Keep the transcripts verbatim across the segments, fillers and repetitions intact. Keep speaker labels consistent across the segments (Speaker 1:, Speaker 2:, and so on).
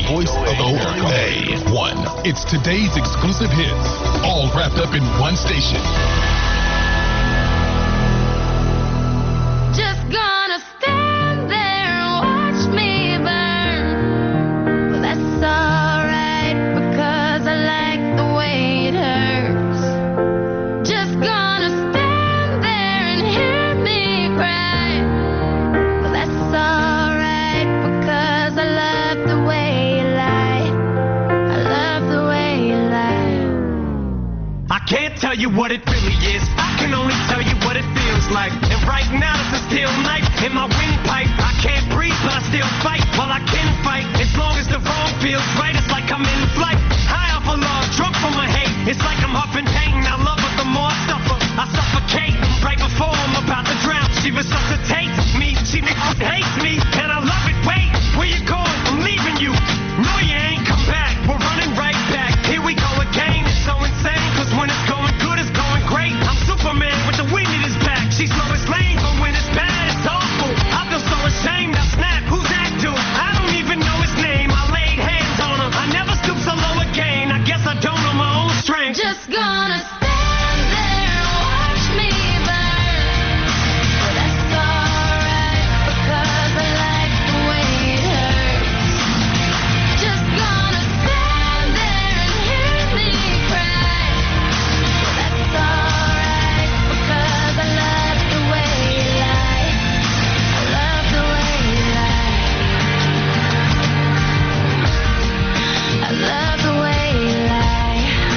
Speaker 1: voice of America. A one. It's today's exclusive hits, all wrapped up in one station.
Speaker 2: Just gonna stand there and watch me burn. Well, that's alright because I like the way it hurts. Just gonna stand there and hear me cry. Well, that's alright because I love the way you lie. I love the way you lie.
Speaker 3: I can't tell you what it really is. I can only tell you what it feels like. And right now it's a steel knife in my windpipe. I can't breathe, but I still fight. Well, I can fight as long as the wrong feels right. It's like I'm in flight, high off of love, drunk from my hate. It's like I'm huffing pain. I love her the more I suffer. I suffocate right before I'm about to drown. She resuscitates me. She hates me, and I love it. Wait, where you going? I'm leaving you. No, you ain't come back. We're running right back. Here we go again. It's so insane, cause when it's going good, it's going great. I'm Superman with the wind in his back. She's Lois Lane, but when it's bad, it's awful. I feel so ashamed. I snap. Who's that dude? I don't even know his name. I laid hands on him. I never stoop so low again. I guess I don't know my own strength.
Speaker 2: Just gonna stand there and watch me burn. Well, that's alright because I like the way it hurts. Just gonna stand there and hear me cry. Well, that's alright because I love the way you lie. I love the way you lie. I love the way you lie.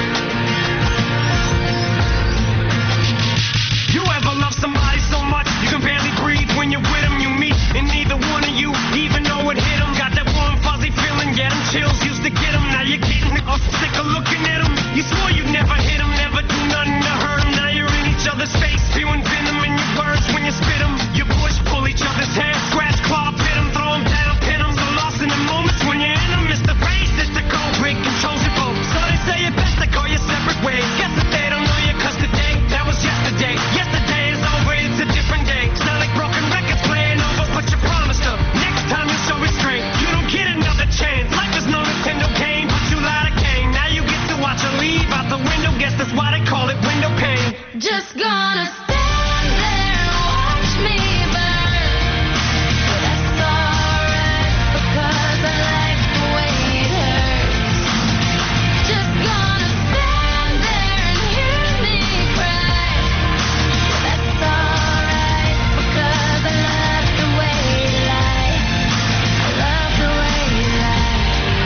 Speaker 3: You ever love somebody so much you can barely breathe when you're with them? You meet, and neither one of you even know it hit them. Got that warm, fuzzy feeling, yeah, them chills used to get them. Now you're getting off sick of looking at them. You swore you'd never hit them, never do nothing to hurt them. Now you're in each other's face, spewing venom in your words when you spit them. You push, pull each other's hair, scratch, claw, pit them, throw them down, pin them. So lost in the moments when you're in them. It's the race, it's the goal, break controls your boat. So they say it best to go your separate ways. Guess that they don't know you, cause today, that was yesterday. Yesterday is over, it's a different day. It's not like broken records playing over, but you promised her. Next time you show restraint, you don't get another chance. Life is no Nintendo game, but you lied again. Now you get to watch her leave out the window. Guess that's why they call it window pane.
Speaker 2: Just gonna stand there and watch me burn. Well, that's alright because I like the way it hurts. Just gonna stand there and hear me cry. Well, that's alright because I love the way you lie. I love the way you lie.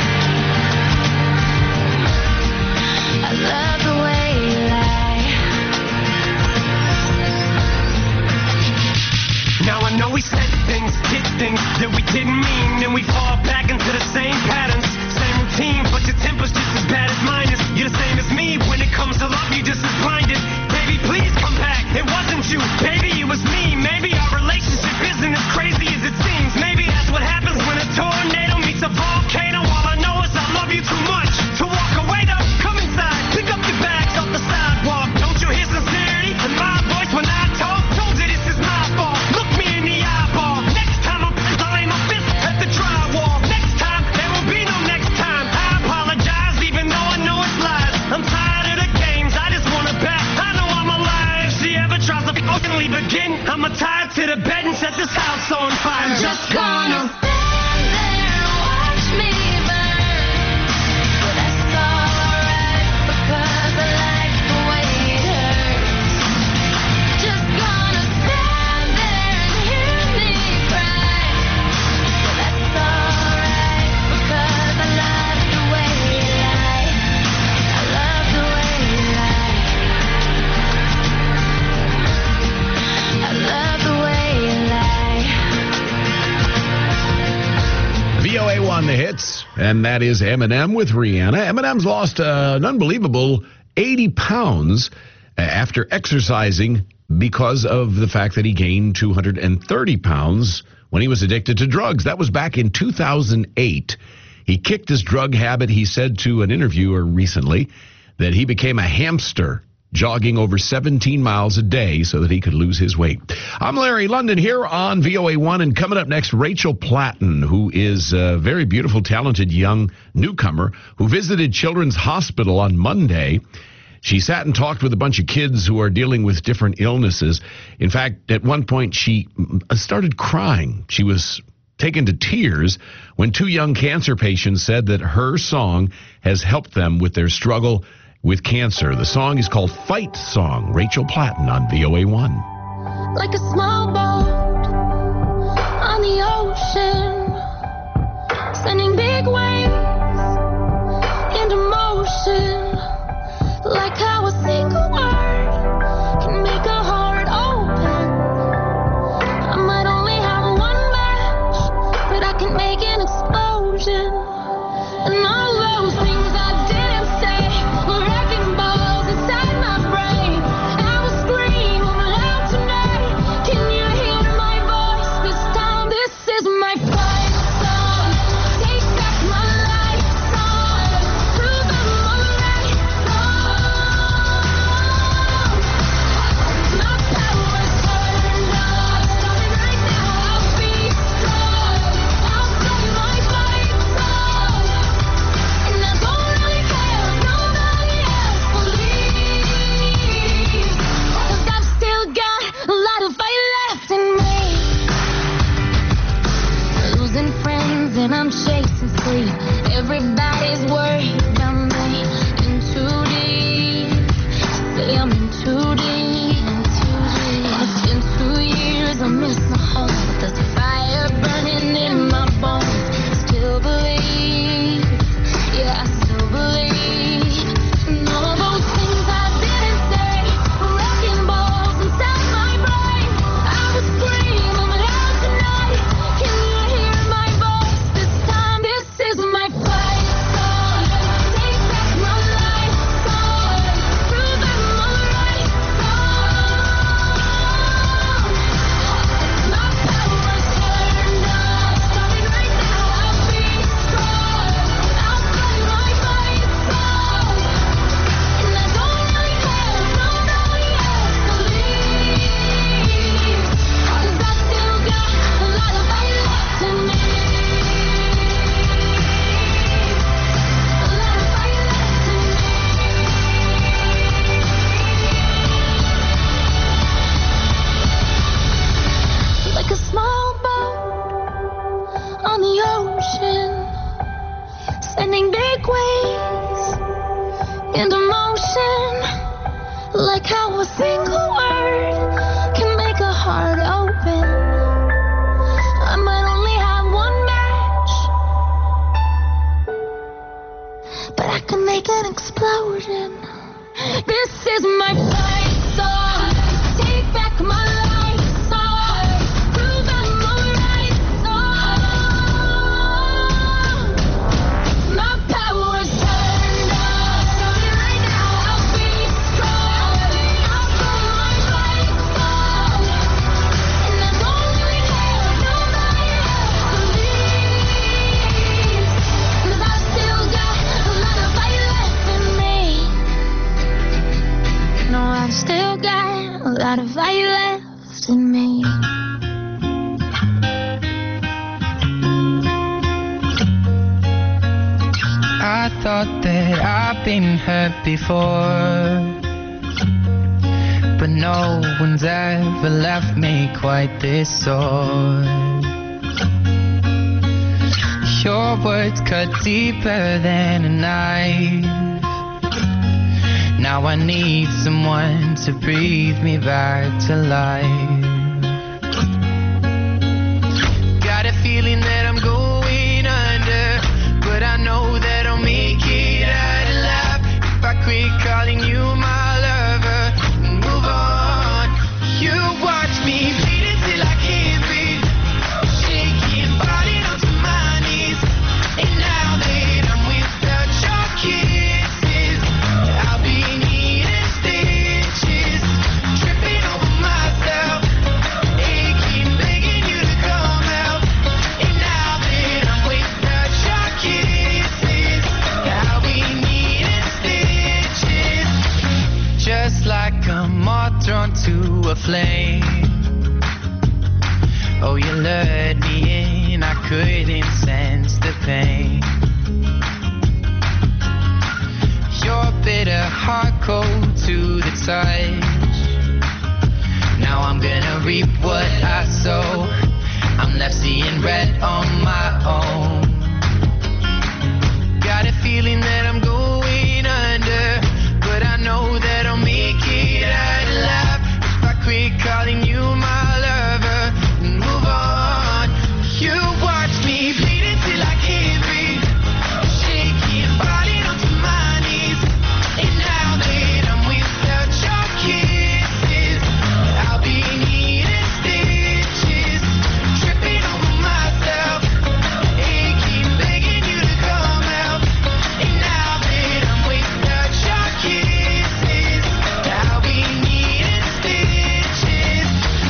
Speaker 2: I love the way you lie.
Speaker 3: Now I know we said things, did things that we didn't mean, and we fall back into the same patterns, same routine, but your temper's just as bad as mine is. You're the same as me, when it comes to love, you're just as blinded. Baby, please come back, it wasn't you, baby, it was me. Maybe our relationship isn't as crazy as it seems. Maybe that's what happens when a tornado meets a volcano. All I know is I love you too much to walk away though. Come inside, pick up your bags off the sidewalk. Don't you hear sincerity in my voice when I talk? Told you this is my fault. Look me in the eyeball. Next time I'm I'll aim my fist at the drywall. Next time there will be no next time. I apologize even though I know it's lies. I'm tired of the games. I just wanna back. I know I'm alive. If she ever tries to fucking leave again, I'ma tie her to the bed and set this house on fire. I'm just gonna
Speaker 2: stand there and watch me burn. Well, that's alright because I like the way it hurts. Just gonna stand there and hear me cry. Well, that's alright because I love the way you lie. I love the way you lie. I love the way you lie.
Speaker 4: V O A won the hits, and that is Eminem with Rihanna. Eminem's lost uh, an unbelievable eighty pounds after exercising because of the fact that he gained two hundred thirty pounds when he was addicted to drugs. That was back in two thousand eight. He kicked his drug habit. He said to an interviewer recently that he became a hamster jogging over seventeen miles a day so that he could lose his weight. I'm Larry London here on V O A one, and coming up next, Rachel Platten, who is a very beautiful, talented young newcomer who visited Children's Hospital on Monday. She sat and talked with a bunch of kids who are dealing with different illnesses. In fact, at one point, she started crying. She was taken to tears when two young cancer patients said that her song has helped them with their struggle with cancer. The song is called Fight Song. Rachel Platten on V O A one.
Speaker 2: Like a small boat on the ocean, sending big waves into motion. Like how a single word can make a heart open. I might only have one match, but I can make an explosion. And all those things I didn't say were wrecking balls inside my brain. I will scream loud tonight. Can you hear my voice this time? This is my fight song. Take back my life song. Prove I'm alright song. My power's turned on. Starting right now. I'll be strong. I'll play my fight song. And I don't really care if nobody else believes, 'cause I've still got a lot of fight left in me. Losing friends and I'm chasing sleep. Everybody's worried about me. In too deep. Say I'm in too deep. It's been two years, I miss my home, but there's a fire burning in my bones. Still believe, yeah, I still believe. And all those things I didn't say were wrecking balls inside my brain. I will scream loud tonight. Can you hear my voice this time? This is my fight song. Take back my life song. Prove I'm alright song. My power's turned on. Starting right now. I'll be strong. I'll play my fight song. And I don't really care if nobody else believes, 'cause I still got a lot of fight left in me. A lot of fight left in me. Like a small boat on the ocean, sending big waves into motion. Like how a single word can make a heart open. I might only have one match, but I can make an explosion. This is my fight song. Take back my life song. Prove I'm alright song. My power's turned on. Starting right now. I'll be strong. I'll play my fight song. And I don't really care if nobody else believes, 'cause I've still got a lot of fight left in me. No, I've still got a lot of fight left in me.
Speaker 5: I thought that I've been hurt before, but no one's ever left me quite this sore. Your words cut deeper than a knife. Now I need someone to breathe me back to life. Got a feeling that I'm going under, but I know that I'll make it out alive if I quit calling you my lover and move on. You watch me bleed until I can't breathe, shaking, falling onto my knees. And now that I'm without your kisses, I'll be needing stitches, tripping over myself. flame. Oh, you lured me in, I couldn't sense the pain. Your bitter heart cold to the touch. Now I'm gonna reap what I sow. I'm left seeing red on my own. Got a feeling that I'm going under, but I know that I'll make it out alive if I quit calling you my lover and move on. You watch me bleed until I can't breathe, shaking, falling onto my knees. And now that I'm without your kisses, I'll be needing stitches, tripping over myself, aching, begging you to come out. And now that I'm without your kisses, I'll be needing stitches.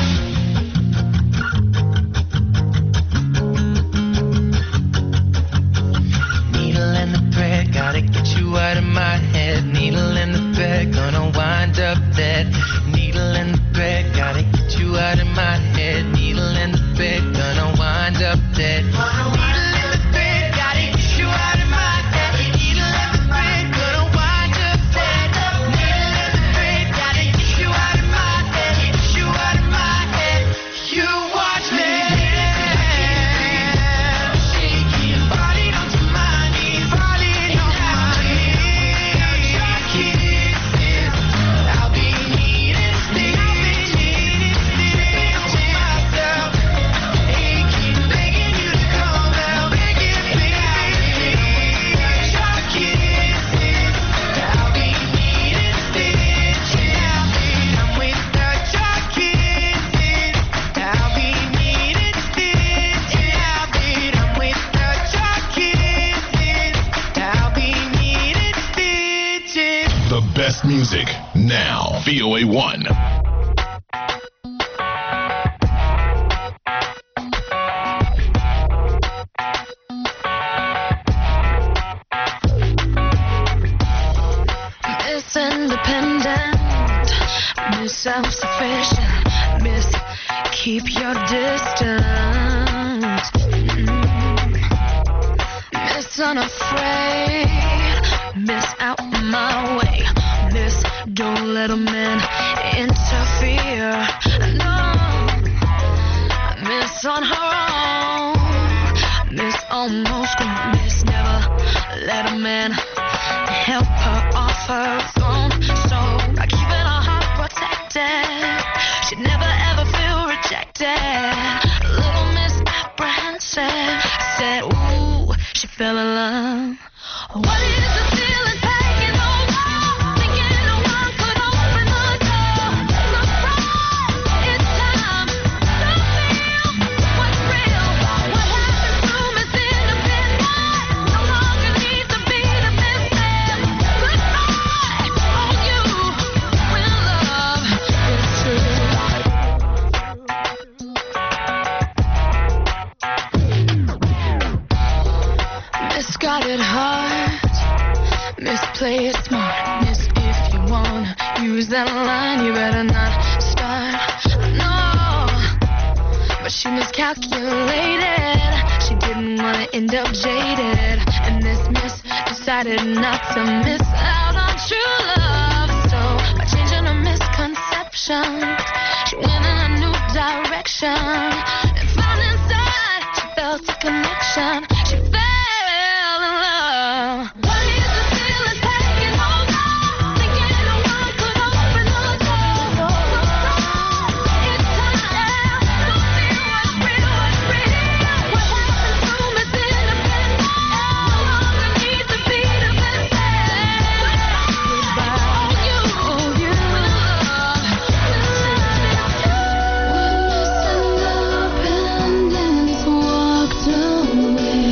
Speaker 5: Needle and the thread, gotta get you out of my head. Needle and the thread, gonna wind up dead. Needle and the thread, gotta get you out of my head. Needle and the thread, gonna wind up dead. Needle and the thread, gotta get you out of my head. Needle and the thread, gonna wind up dead. Needle and the thread, gotta get you out of my head. Get you out of my head. You watch me shaking, falling onto my knees, falling on my knees. Your kisses, I'll be needing stitches, tripping over myself, aching, begging you to come out, begging, begging. Your kisses, I'll be needing stitches. I'm without your kisses, I'll be needing stitches. I'm without your kisses, I'll be needing stitches.
Speaker 1: The best music now. V O A one.
Speaker 2: Miss Independent, Miss Self-Sufficient, Miss Keep Your Distance, Mm. Miss Unafraid, Miss Out My Way, Miss Don't Let a Man Interfere, no, Miss On Her Own, Miss Almost Grown, Miss Never Let a Man help her off her throne. So by keeping her heart protected, she'd never ever feel rejected. Little Miss Apprehensive said, ooh, she fell in love. What is the feeling taking over? Thinking no one could open the door. Surprise, it's time to feel what's real. What happened to Miss Independent? No longer needs to be the mystic. Goodbye on you when love is true. Misguided heart, misplay it smart. Miss, if you wanna use that line, you better not start. No, but she miscalculated. She didn't wanna end up jaded, and this miss decided not to miss out on true love. So by changing her misconceptions, she went in a new direction and found inside she felt a connection. She fell in love. What is the feeling taking over? Thinking no one could open the door. It's time to feel what's real, what's real. What happened to Miss Independent? No longer needs to be the best. Goodbye on you, on you when love is true. When Miss Independence walked away.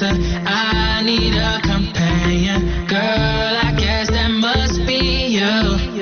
Speaker 5: dancer. I need a companion. Girl, I guess that must be you.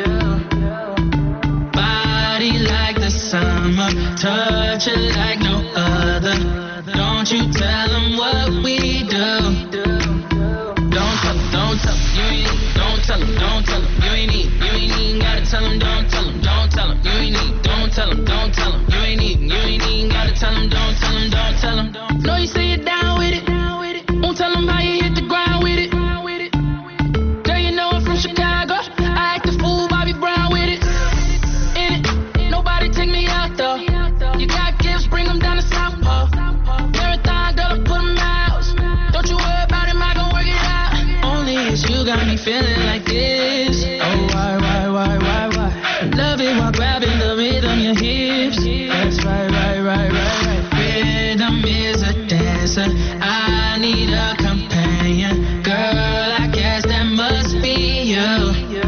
Speaker 5: Body like the summer, touch it like no other. Don't you tell them what we do. Don't tell them, don't tell them, you ain't need. Don't tell them, don't tell them, you ain't need. You ain't even gotta tell them, don't tell them, don't tell them, you ain't need. Don't tell them, don't tell them, you ain't need. You ain't even gotta tell them, don't tell them, don't tell them. Know you say you're down with it. Won't tell them how you hit the ground with it. Girl, you know I'm from Chicago. I act a fool, Bobby Brown with it. In it, nobody take me out though. You got gifts, bring them down to South Pole. Marathon, girl, I put them out. Don't you worry about him, I gon' work it out. Only it's you got me feeling like this. Oh, why, why, why, why, why? Love it while grabbing the rhythm, your hips. That's right, right, right, right, right. Rhythm is a dancer. I need a companion. Girl, I guess that must be you.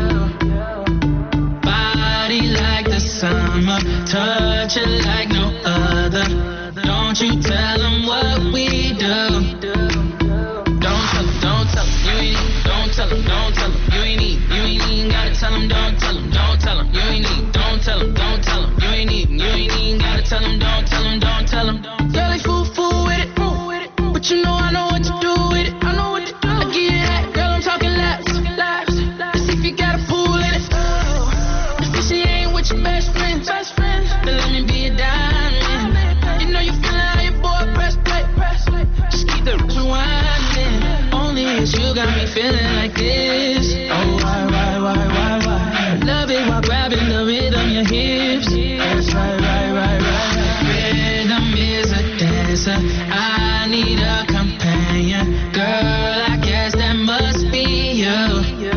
Speaker 5: Body like the summer, touch it like no other. Don't you tell them what we do. Don't tell them, don't tell them, you ain't need. Don't tell them, don't tell them, you ain't need. You ain't even gotta tell them, don't tell them, don't tell them, you ain't need. Don't tell them, don't tell them, you ain't need. You ain't even gotta tell them, don't tell them, don't tell them. Girl, they fool, fool with it, but you know I know what to do with it. I know what to do. I get it that, girl, I'm talking laps, laps. Let's see if you got a pool in it. If she ain't with your best friend, best friend, then let me be a diamond. You know you feelin' how your boy press play, press play. Just keep the rewinding. Only it's you got me feeling like this. Oh, why, why, why, why, why? Love it while grabbing the rhythm, your hips. That's right, right, right, right, right. Rhythm is a dancer. I need a companion. Girl, I guess that must be you.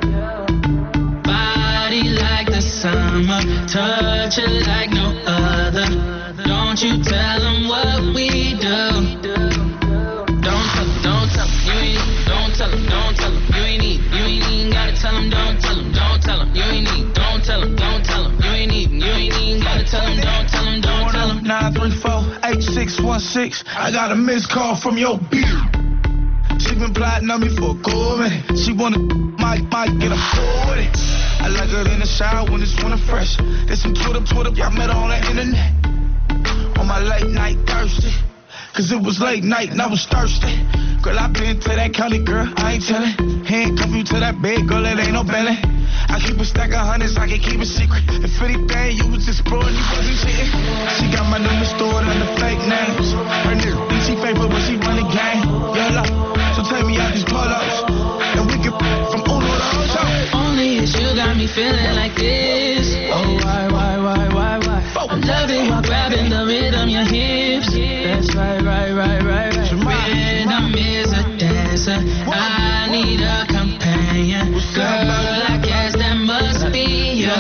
Speaker 5: Body like the summer, touch it like no other. Don't you tell them what we do. Don't tell them, don't tell them, you ain't need. Don't tell them, don't tell them, you ain't need. You ain't even gotta tell them, don't tell them, don't tell them, you ain't need. Don't tell them, don't tell them, you ain't need. You ain't even gotta tell them, don't tell them, don't tell them.
Speaker 6: nine three four, eight six one six. I got a missed call from your beer. She been plotting on me for a cool minute. She wanna might, might get a forty. I like her in the shower when it's winter fresh. There's some Twitter, Twitter, I met her on the internet. On my late night thirsty. Cause it was late night and I was thirsty. Girl, I been to that county, girl, I ain't tellin'. Handcuff you to that bed, girl, it ain't no belly. I keep a stack of hundreds, I can keep it secret. If anything, you was exploring, you wasn't cheating. She got my number stored under fake names. Her nigga think she faithful, but she run the game. Yeah, love. So take me out these pull-ups, and we can from Uno to Ocho.
Speaker 5: Only it's you got me feeling like this. Oh, why, why, why, why, why? I'm loving while grabbing the rhythm, your hips. That's right, right, right, right, right. Rhythm is a dancer. I need a companion. Girl, I guess that must be you.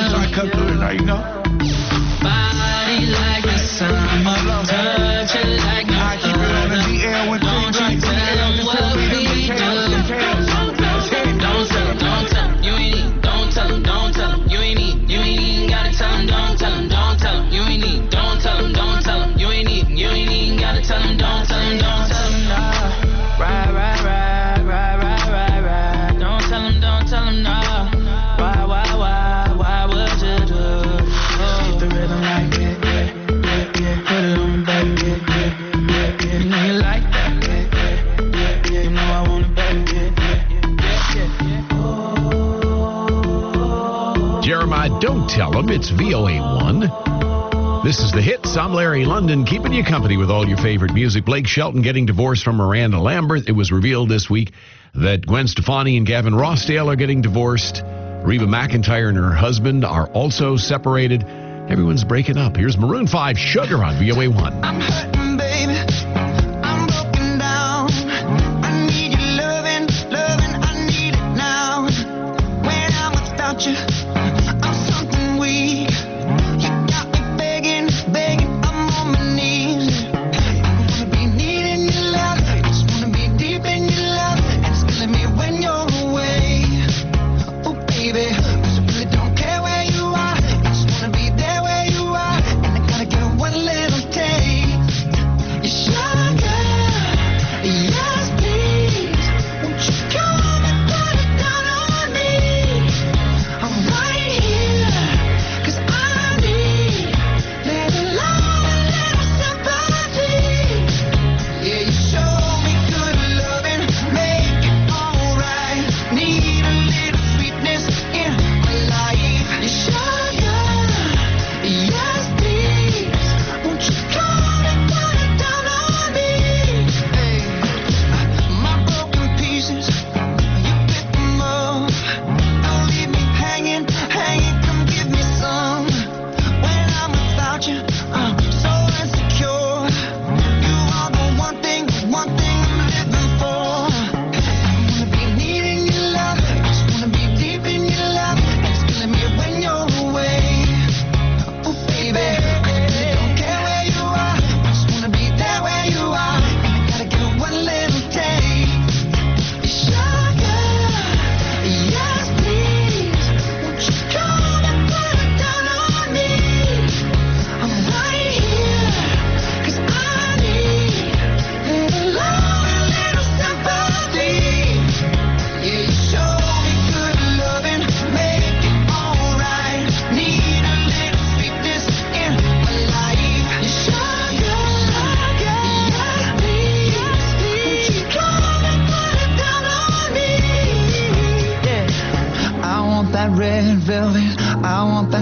Speaker 5: Body like the summer, touch it like no other. Don't you tell them what we do. Don't tell them, don't tell them, you ain't need. Don't tell them, don't tell them, you ain't need. You ain't even gotta tell them, don't tell them, don't tell them, you ain't need. Don't tell them, don't tell them, you ain't need. You ain't even gotta tell them, don't tell them, don't tell them, no. Right, right, right, right, right, right, right. Don't tell them, don't tell them, no. Why, why, why, why would you do? Keep the rhythm like that, yeah, yeah, yeah. Put it on, baby, yeah, yeah, yeah, yeah. You know you like that, yeah, yeah, yeah, yeah. You know I want it, baby, yeah, yeah, yeah, yeah, yeah. Oh.
Speaker 4: Jeremiah, don't tell them it's V O A one. This is the Hits. I'm Larry London, keeping you company with all your favorite music. Blake Shelton getting divorced from Miranda Lambert. It was revealed this week that Gwen Stefani and Gavin Rossdale are getting divorced. Reba McEntire and her husband are also separated. Everyone's breaking up. Here's Maroon five, Sugar on V O A one.
Speaker 7: I'm hurting, baby. I'm broken down. I need your loving, loving. I need it now. When I'm without you, I'm something weak. You got me begging, begging. I'm on my knees. I wanna be needing your love. Just wanna be deep in your love. And it's killing me when you're away. Oh, baby. 'Cause I really don't care where you are. I just wanna be there where you are. And I gotta get one little taste. You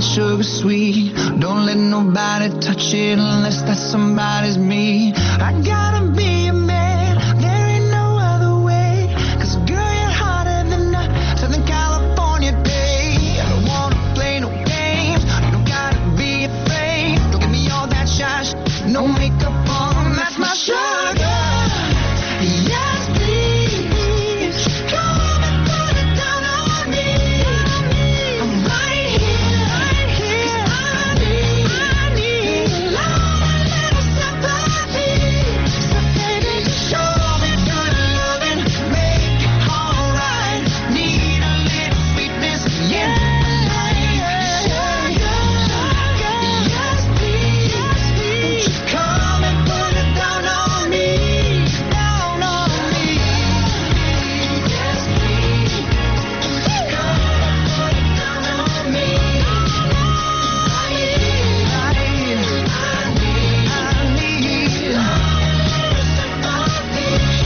Speaker 7: that sugar sweet. Don't let nobody touch it unless that somebody's me. I gotta be a man, there ain't no other way. 'Cause girl, you're hotter than a Southern California day. I don't wanna play no games, you don't gotta be afraid. Don't give me all that shy sh- no makeup on, that's my sugar. Yes, please, come and put it down on me. I'm right here, right here. 'Cause I need, I need a little sympathy. So baby, just show me good loving, make it alright. Need a little sweetness in my life. Sugar, yes please, won't you come and put it down on me, down on me. Yes please, come and put it down on me. I need, I need, I need, I need a little sympathy.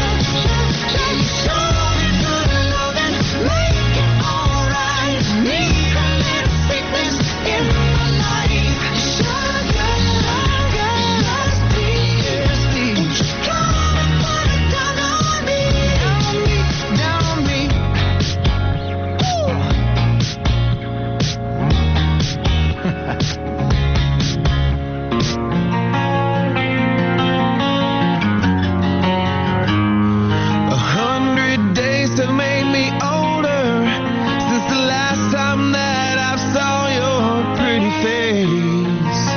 Speaker 7: Show me good loving, make it alright. Need a little sweetness in my life. Sugar, sugar, yes please, won't you come and put it down on me, down on me, down on A hundred days have made me older since the last time that I saw your pretty face.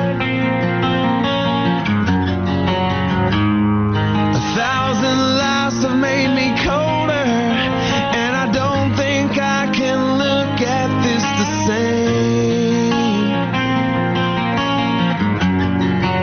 Speaker 7: A thousand lives have made me colder, and I don't think I can look at this the same.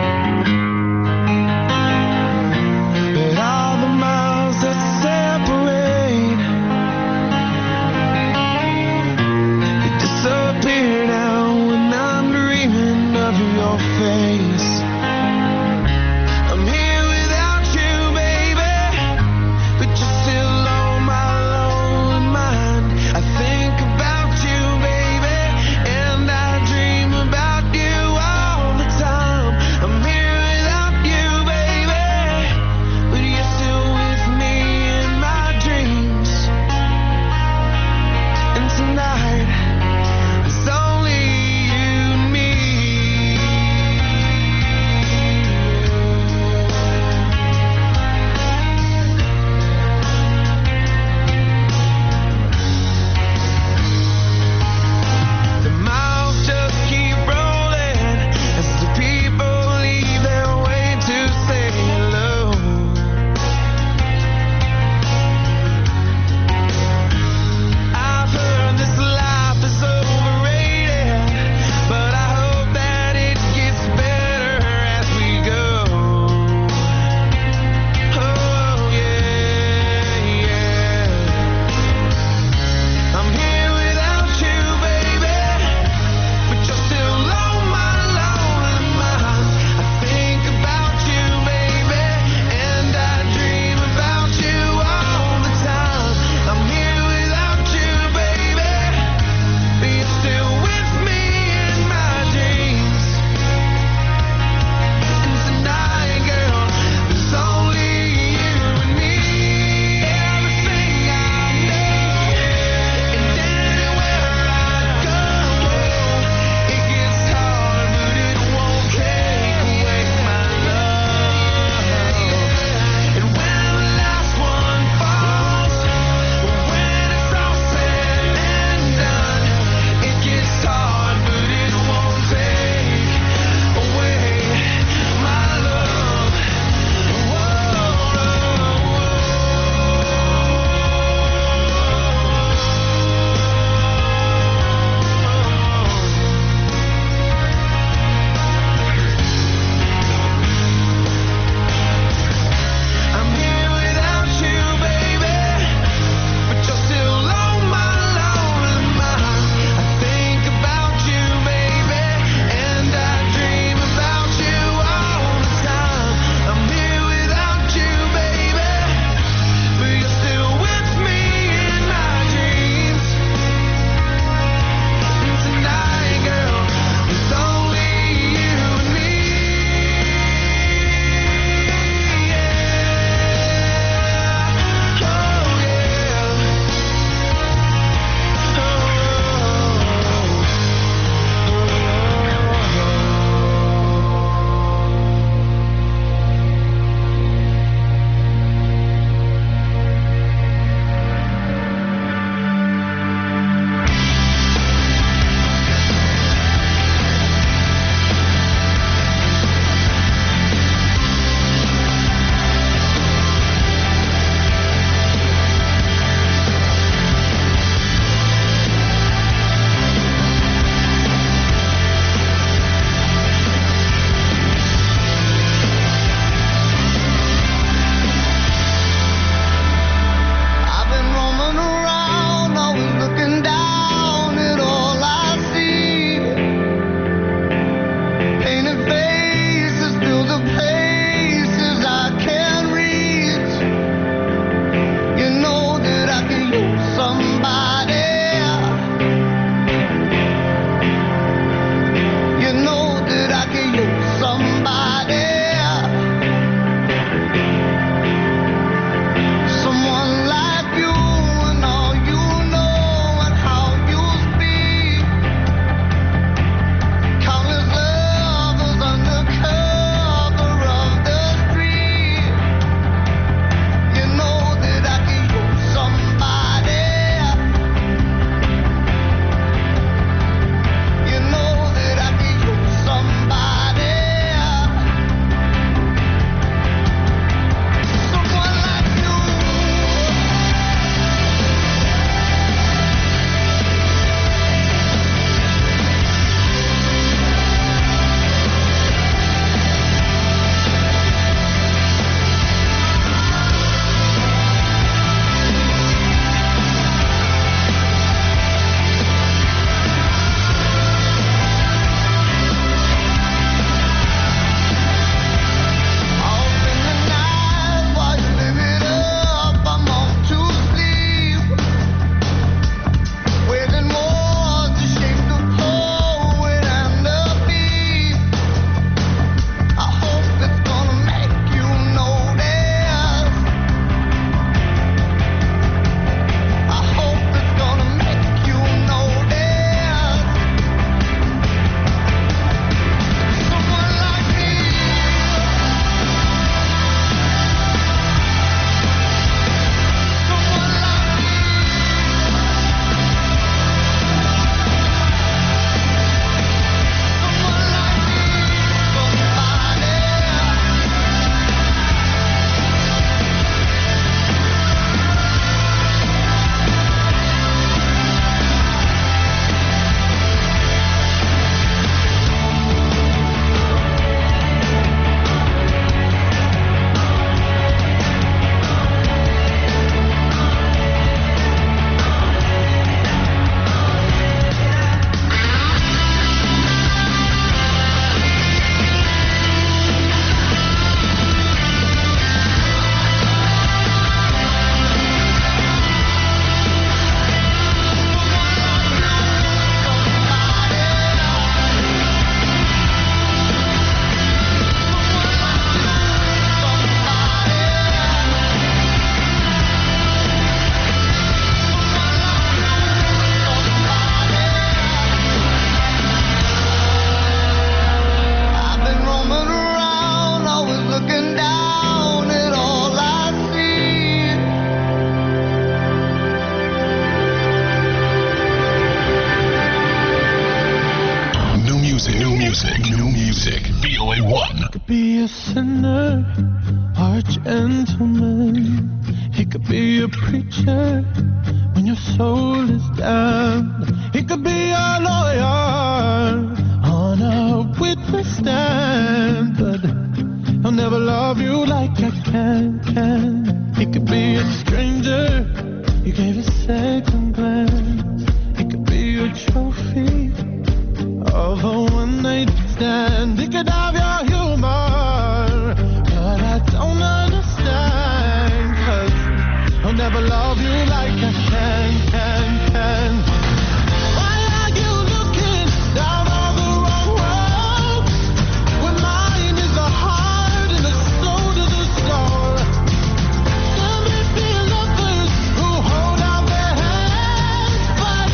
Speaker 1: A one.
Speaker 6: Could be a sinner or a gentleman. He could be a preacher when your soul is damned. He could be a lawyer on a witness stand, but he'll never love you like I can. can. He could be a stranger you gave a second glance. He could be a trophy of a one-night stand. He could have your humor, but I don't understand, 'cause he'll never love you like I can, can, can. Why are you looking down on the wrong road when mine is the heart and the soul to the soul? There may be lovers who hold out their hands, but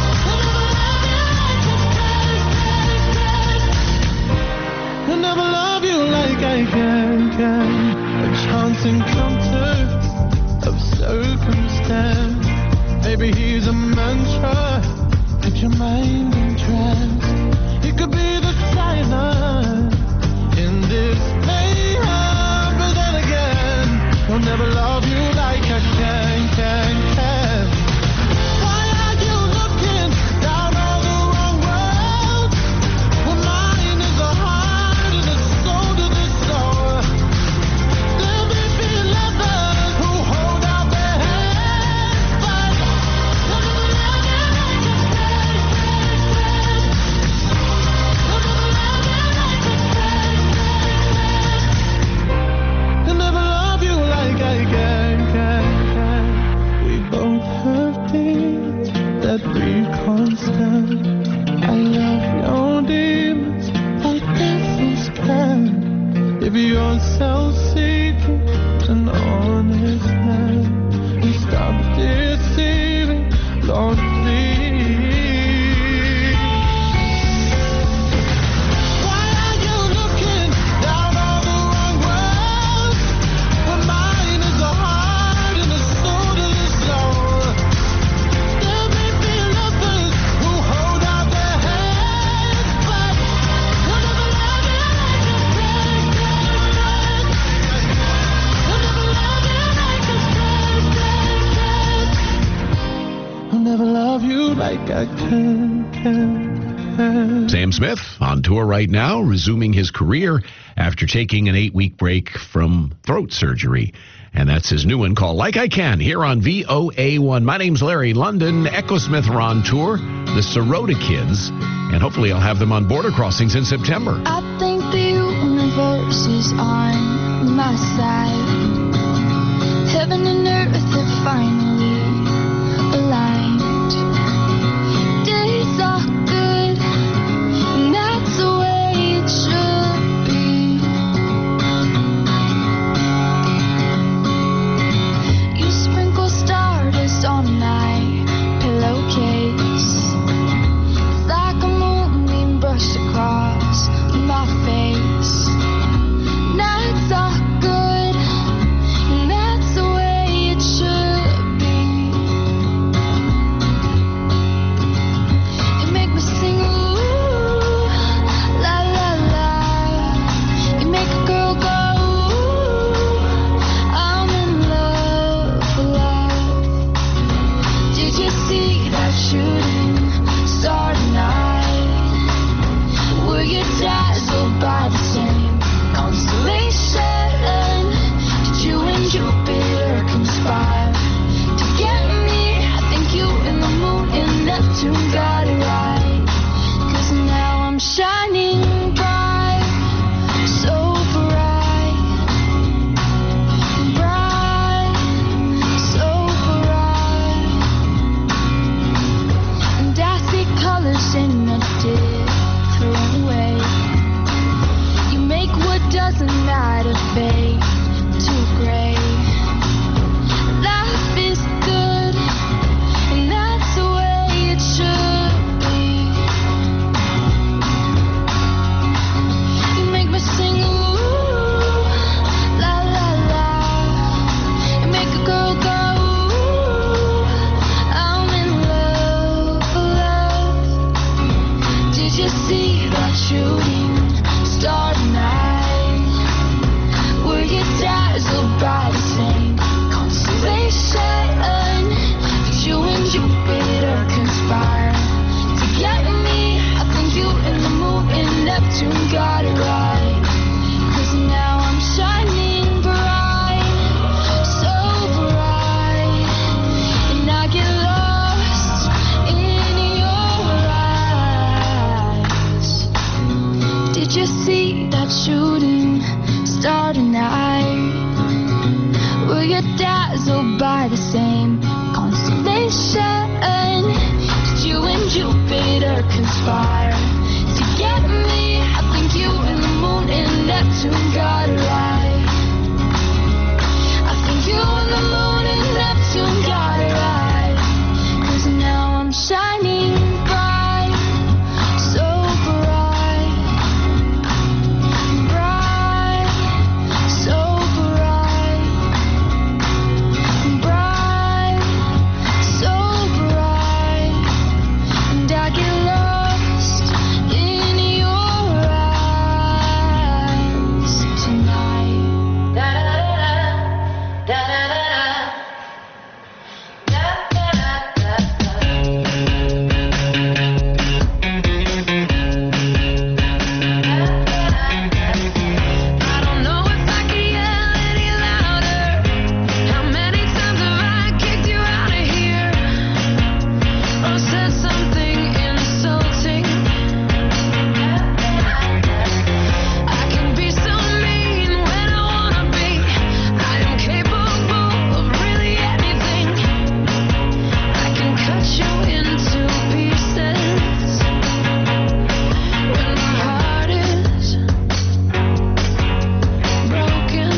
Speaker 6: they'll never love you like I can, can. A chance encounter of circumstance. Maybe he's a mantra, keep your mind entranced. He could be the silence in this mayhem, but then again, he'll never love you like I can, can, can. Why are you looking down on the wrong road when mine is the heart and the soul to the soul? There may be lovers who hold out their hands, but they'll never love you like I can, can, can. They'll never love you like I can, can, can. They'll never love you like I can, can, can. We both have demons that we can't stand. I love your demons like devils can. If you're self-seeking, an honest man, and stop deceiving, Lord, please. Why are you looking down on the wrong road when mine is the heart and the soul to the soul? There may be lovers who hold out their hands, but they'll never love you like I can, can, can. They'll never love you like I can, can, can. I'll never love you like I can, can, can.
Speaker 4: Sam Smith on tour right now, resuming his career after taking an eight-week break from throat surgery. And that's his new one called Like I Can here on V O A one. My name's Larry London. Echo Smith are on tour, the Sorota Kids, and hopefully I'll have them on Border Crossings in September.
Speaker 2: I think the universe is on my side. Heaven and earth have finally aligned. Days are good, and that's the way it should be. You sprinkle stardust on my pillowcase. It's like a moonbeam brushed across my face. Nights are good, and that's the way it should be. You make me sing, ooh, la la la. You make a girl go, ooh, I'm in love, love. Did you see that shooting star tonight? Were you dazzled by the same constellation? Did you and Jupiter conspire to get me? I think you and the moon and Neptune got it right. 'Cause now I'm shining bright, so bright, bright, so bright. And I see colors in a different way. You make what doesn't matter fade to gray. Life is good, and that's the way it should be. You make me sing, ooh, la la la. You make a girl go, ooh, I'm in love, love. Did you see that shooting star tonight? see that shooting star tonight? Will you dazzled by the same constellation? Did you and Jupiter conspire to get me? I think you and the moon and Neptune got it right. I think you and the moon and Neptune got it right. 'Cause now I'm shining bright, so bright, bright, so bright, bright, so bright, and I get lost in your eyes tonight. Da da da da da da da da da I don't know if I can yell any louder. How many times have I kicked you out of here or said something insulting? I can be so mean when I wanna be. I am capable of really anything. I can cut you into pieces when my heart is broken.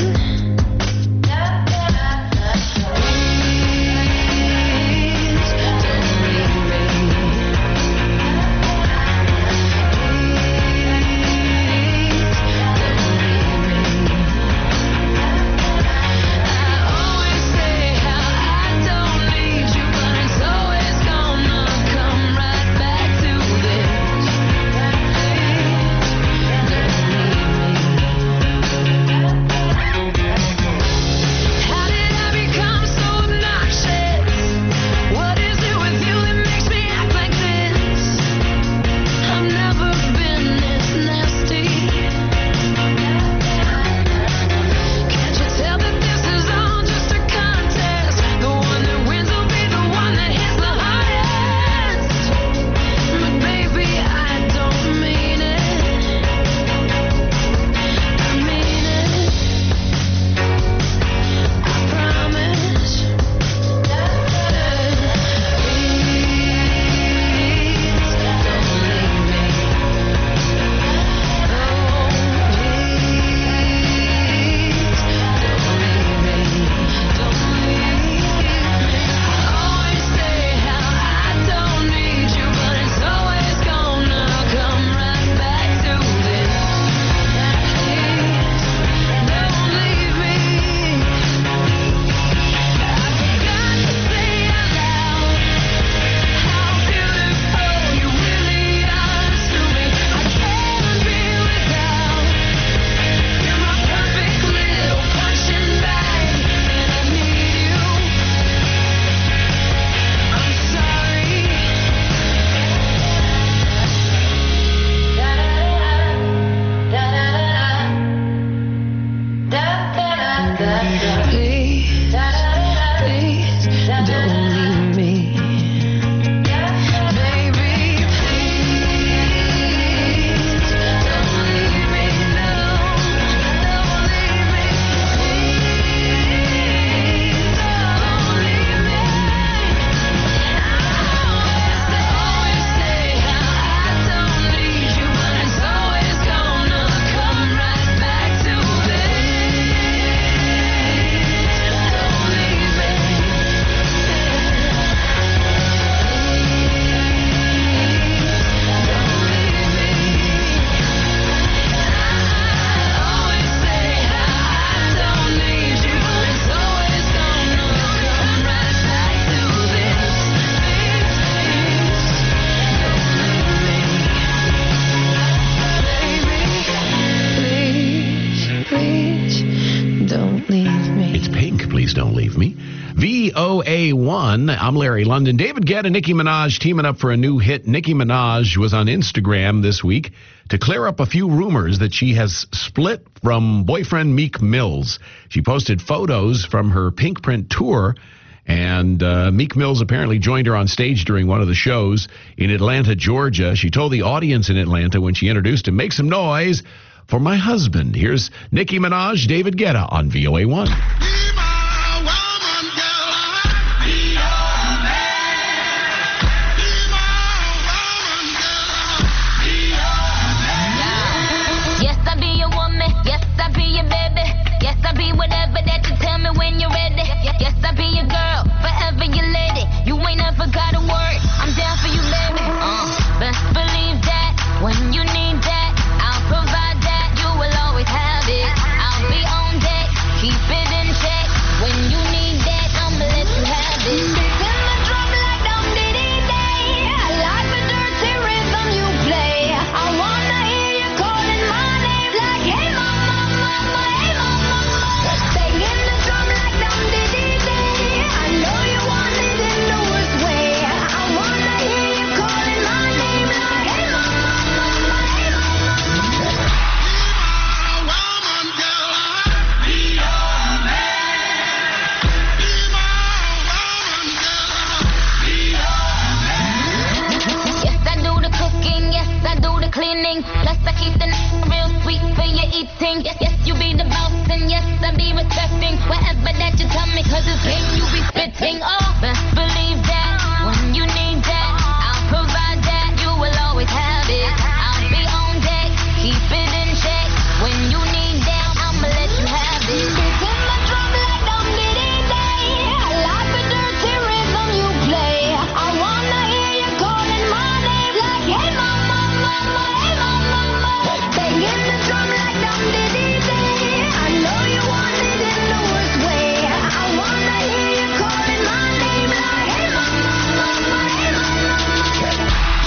Speaker 2: Please don't leave me. I always say how I don't need you, but it's always gonna come right back to this. How did I become so obnoxious? What is it with you that makes me act like this? I've never been this nasty. Can't you tell that this is all just a contest? The one that wins will be the one that hits the hardest. But baby, I don't mean it. I mean it. I promise. Please don't leave me. Oh, please don't leave me. Don't leave me. I always say how I don't need you, but it's always gonna come right back to this. Please don't leave me. I forgot to say out loud how beautiful you really are to me. I can't be without. You're my perfect little punching bag, and I need you. I'm sorry. Please, please don't leave me. Baby, please don't leave me. No, don't leave me. Please don't leave me. I always say how I don't need you, but it's always gonna come right back to this. Don't leave me.
Speaker 4: It's Pink, Please Don't Leave Me. V O A one, I'm Larry London. David Guetta and Nicki Minaj teaming up for a new hit. Nicki Minaj was on Instagram this week to clear up a few rumors that she has split from boyfriend Meek Mills. She posted photos from her Pink Print tour, and uh, Meek Mills apparently joined her on stage during one of the shows in Atlanta, Georgia. She told the audience in Atlanta when she introduced him, "Make some noise. for my husband. Here's Nicki Minaj, David Guetta on V O A one.
Speaker 2: Yes, I be your woman. Yes, I be your baby. Yes, I be whatever that you tell me when you're ready. Yes, I be your girl, forever your lady. You ain't never got a word. I'm down for you, baby. Uh, best believe that when you need that, I'll provide that. You will always have it. I'll be on deck, keep it in check. When you need that, I'ma let you have it. Beating the drum like Dum Diddy Day. I like the dirty rhythm you play. I wanna hear you calling my name like, hey mama, mama, hey mama, mama. Banging the drum like Dum Diddy Day. I know you want it in the worst way. I wanna hear you calling my name like, hey mama, mama, hey mama. Yes, I do the cooking. Yes, I do the cleaning. Plus, I keep the n- real sweet for your eating. Yes, yes, you be the boss, and yes, I be respecting whatever that you tell me, cause it's game you be spitting. Oh, best believe that when you need that, I'll provide that. You will always have it. I'll be on deck, keep it in check. When you need that, I'ma let you have it. Beating the drum like Dum Diddy Day. I like the dirty rhythm you play. I wanna hear you calling my name like, hey mama, mama, hey mama, mama. Banging the drum like Dum Diddy Day. I know you want it in the worst way. I wanna hear you calling my name like, hey mama, mama, hey mama.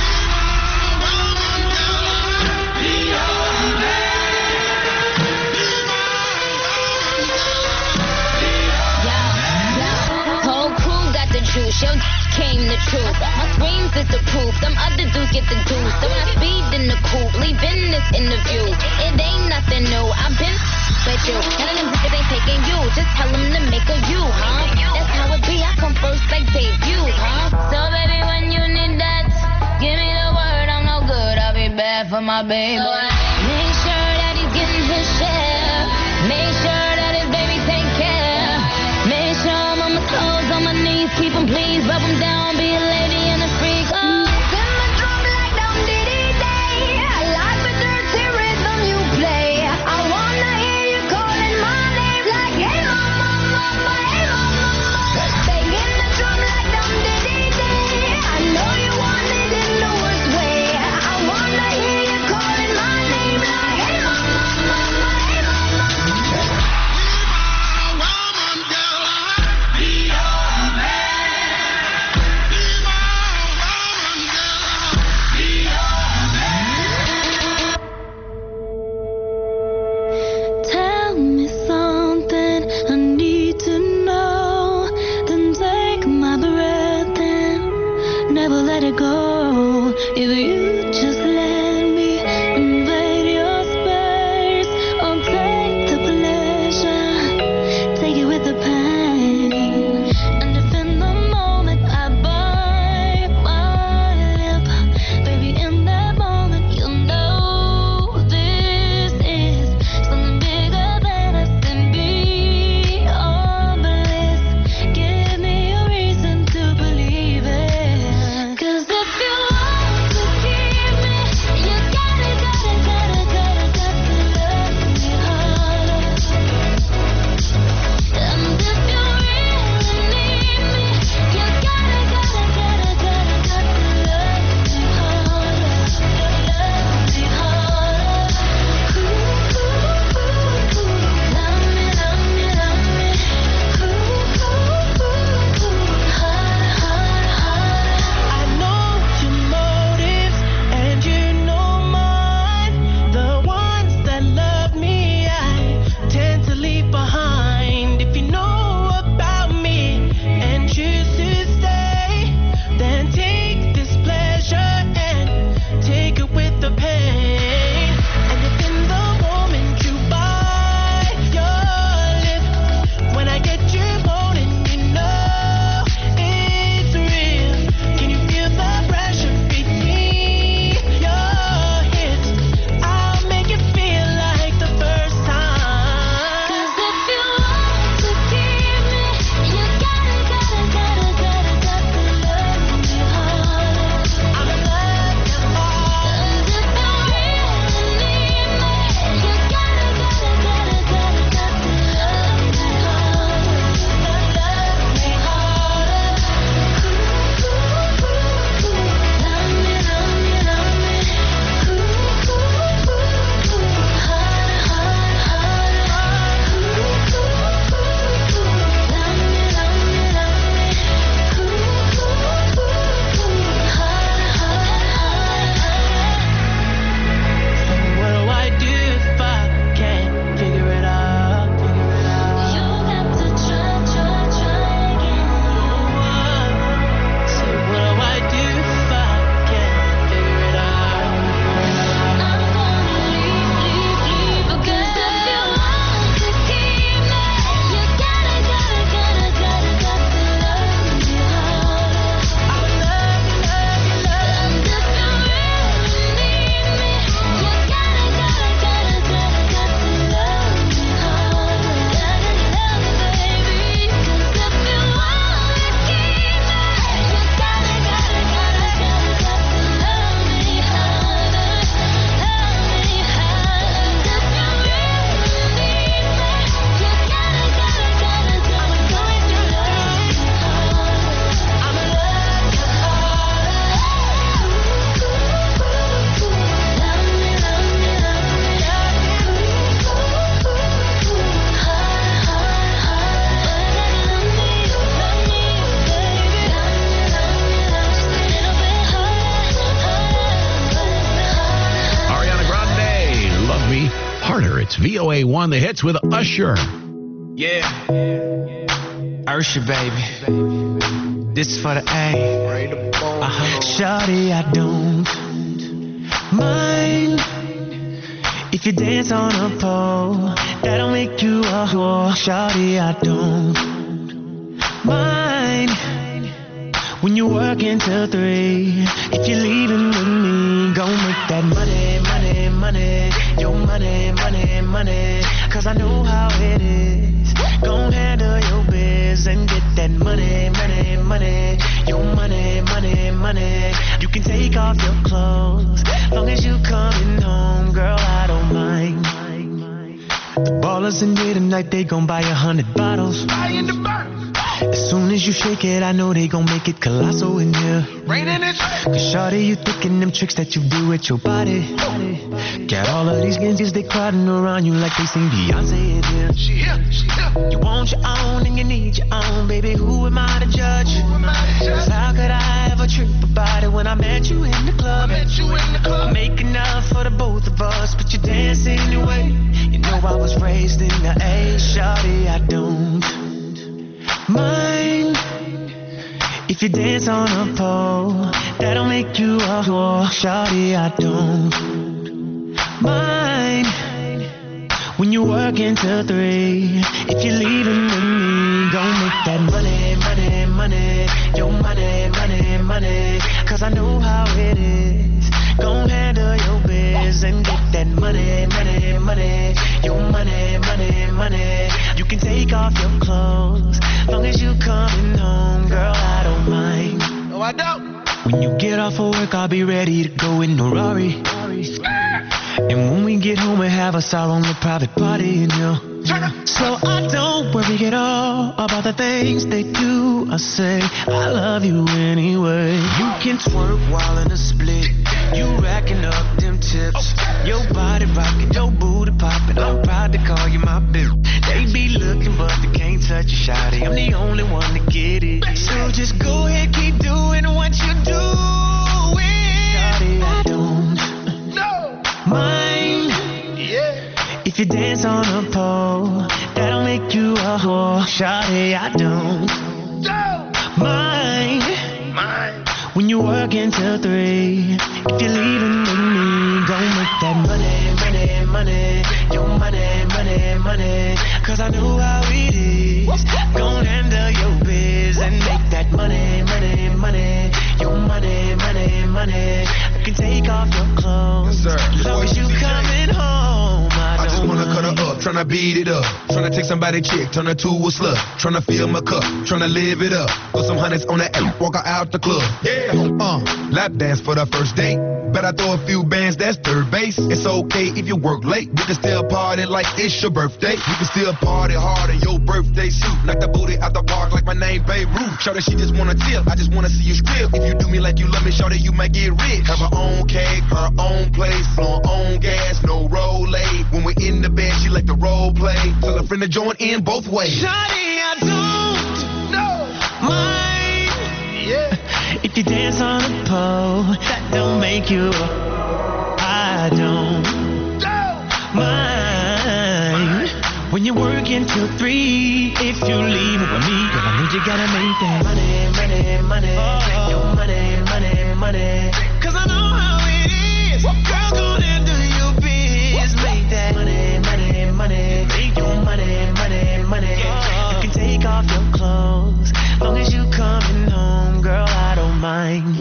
Speaker 2: Whole crew got the juice, your came the truth. My screams is the proof, them other dudes get the deuce. So when I speed in the coupe, leaving this interview, it ain't nothing new. I've been with you, none of them niggas ain't taking you. Just tell them to make a you, huh? That's how it be. I come first like debut, huh? So baby, when you need that, give me the word. I'm no good. I'll be bad for my baby. Make sure that he's getting his share. Make sure that his baby take care. Make sure I'm on my toes, on my knees, keep him pleased, rub him down, be a lady and a freak. Oh. Beating the drum like Dum Diddy Day. I like the dirty rhythm you play. I wanna hear you calling my name like, hey mama, mama, hey mama, mama. Banging the drum like Dum Diddy Day. I know you want it in the worst way. I wanna hear you calling my
Speaker 4: It's V O A one, the hits with Usher.
Speaker 3: Yeah. Usher, baby. This is for the A. Uh-huh. Shawty, I don't mind if you dance on a pole. That'll make you a whore. Shawty, I don't mind when you work until three. If you're leaving with me, go make that money, money, money. Your money, money, money. Cause I know how it is. Gon' handle your biz and get that money, money, money. Your money, money, money. You can take off your clothes, long as you coming home, girl, I don't mind. The ballers in here tonight, they gon' buy a hundred bottles. As soon as you shake it, I know they gon' make it colossal in here. Cause shawty, you thinking them tricks that you do with your body. Got all of these ninjas, they crowding around you like they sing Beyonce in here. She here, she here. You want your own and you need your own, baby. Who am I to judge? Cause how could I ever trip about it when I met you in the club? I make enough for the both of us, but you dance anyway. You know I was raised in the A. Shawty, I don't mind if you dance on a pole. That'll make you a whore. Shawty, I don't mind when you work until three. If you're leaving with me, go make that money, money, money. Your money, money, money. Cause I know how it is. Gon' handle your biz and get that money, money, money. Your money, money, money. You can take off your clothes, long as you coming home, girl, I don't mind. No, I don't. When you get off of work, I'll be ready to go in the Rari. And when we get home, we have us our only private party in here. So I don't worry at all about the things they do. I say I love you anyway. You can twerk while in a split. You racking up them tips. Your body rocking, your booty popping. I'm proud to call you my bitch. They be looking but they can't touch you, shawty. I'm the only one to get it. So just go ahead, keep doing what you do. Shawty, I don't mind if you dance on a pole. That'll make you a whore. Shawty, I don't mind when you work until three. If you're leaving with me, go make that money, money, money. Your money, money, money. Cause I know how it is. Gon' handle your biz and make that money, money, money. Your money, money, money. You can take off your clothes, as long as you coming home. I,
Speaker 6: I just
Speaker 3: don't
Speaker 6: wanna cut
Speaker 3: mind.
Speaker 6: her up, tryna beat it up. Tryna take somebody chick, turn her to a slut. Tryna fill my cup, tryna live it up. Put some hundreds on that app, walk her out the club. Yeah, uh, lap dance for the first date. Bet I throw a few bands, that's third base. It's okay if you work late. We can still party like it's your birthday. We can still party hard in your birthday suit. Knock the booty out the park like my name Beirut. Show that she just wanna tip, I just wanna see you strip. If you do me like you love me, show that you might get rich. Have her own cake, her own place, on own gas, no roll late. When we're in the bed, she like to role play. Tell a friend to join in both ways.
Speaker 3: Shawty, I don't mind if you dance on a pole. That don't make you a- I don't mind when you're working till three. If you leave with me, girl, I know you gotta make that money, money, money. Your money, money, money. Cause I know how it is. Girl, go handle your biz. Make that money, money, money. Your money, money, money. You can take off your clothes, long as you coming home, girl, I don't mind.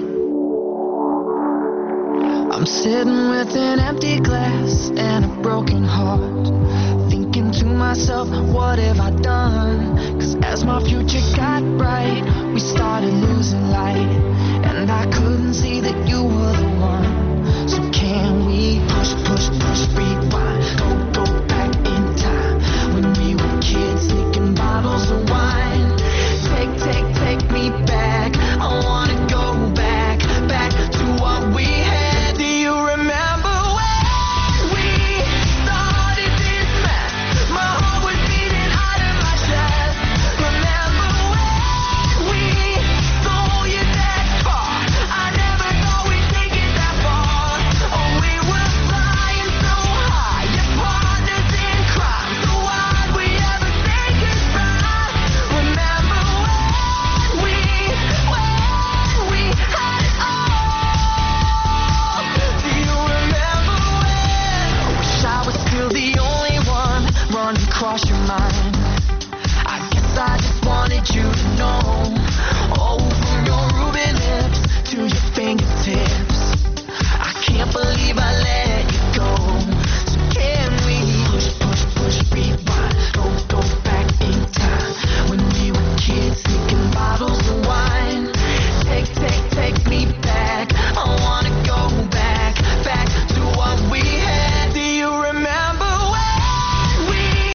Speaker 2: I'm sitting with an empty glass and a broken heart, thinking to myself, what have I done? Cause as my future got bright, we started losing light, and I couldn't see that you were the one. So can we push, push, push, rewind, go, go back in time, when we were kids, sneaking bottles of wine. Take, take, take me back, I wanna go back, back to what we had. Do you remember when we started this mess? My heart was beating out of my chest. Remember when we stole you that far? I never thought we'd take it that far. Oh, we were flying so high.
Speaker 7: cross your mind.